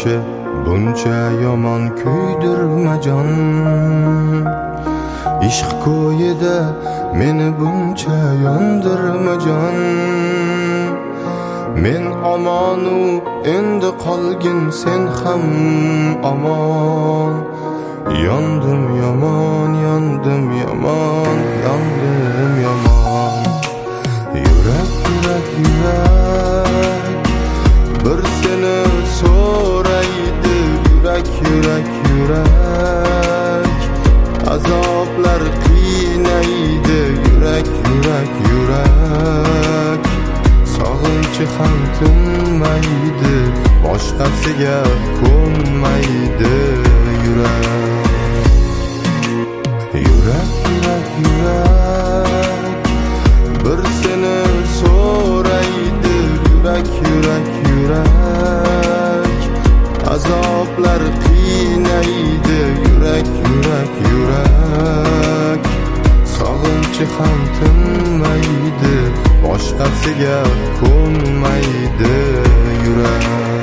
kishi buncha yomon kuydirma jon. Ishq ko'yida meni buncha yondirma jon. Men omonu endi qolgin sen ham omon. Yondim yomon, yondim yomon, yondim yomon. Yurak, yurak, yurak bir seni so'raydi. Yurak, yurak, yurak azoblar qiynaydi. Yurak, yurak, yurak sog'inchi ham tinmaydi. Boshqasiga ko'nmaydi. Yurak, yurak, yurak, yurak bir seni so'raydi. Yurak, yurak, yurak azoblar qiynaydi. Yurak, yurak, yurak sog'inchi ham tinmaydi. Boshqasiga ko'nmaydi. Yurak,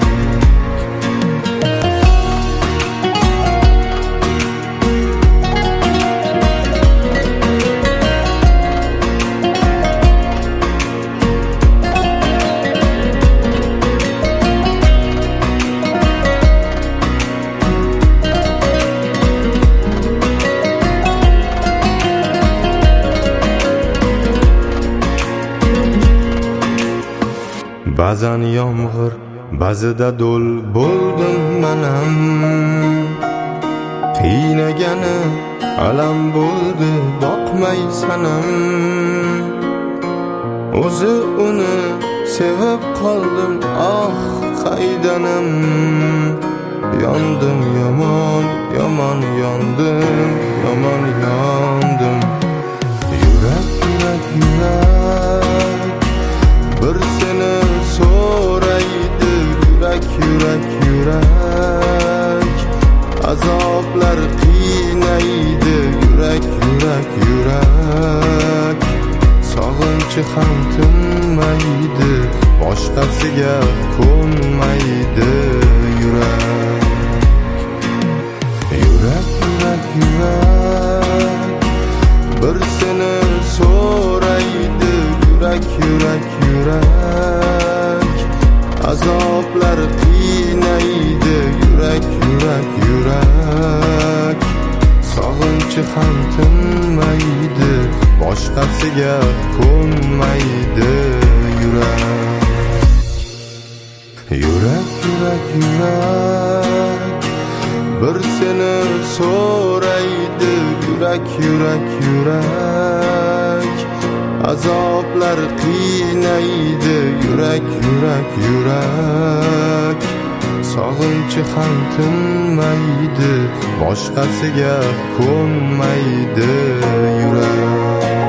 ba'zan yomg'ir, ba'zida do'l bo'ldim manam. Qiynagani alam bo'ldi boqmay sanam. O'zi uni sevib qoldim, ah qaydanam. Yondim yomon, yomon yondim, yomon yondim. Yurak, yurak, yurak bir seni so'raydi. Yurak, yurak, yurak azoblar qiynaydi. Yurak, yurak, yurak sog'inchi ham tinmaydi. Boshqasiga ko'nmaydi. Yurak, yurak, yurak, yurak bir seni so'raydi. Yurak, yurak, yurak azoblar qiynaydi. Yurak, yurak, yurak sog'inchi ham tinmaydi. Boshqasiga ko'nmaydi. Yurak, yurak, yurak, yurak bir seni so'raydi. Yurak, yurak, yurak azoblar qiynaydi. Yurak, yurak, yurak sog'inchi ham tinmaydi. Boshqasiga ko'nmaydi. Yurak.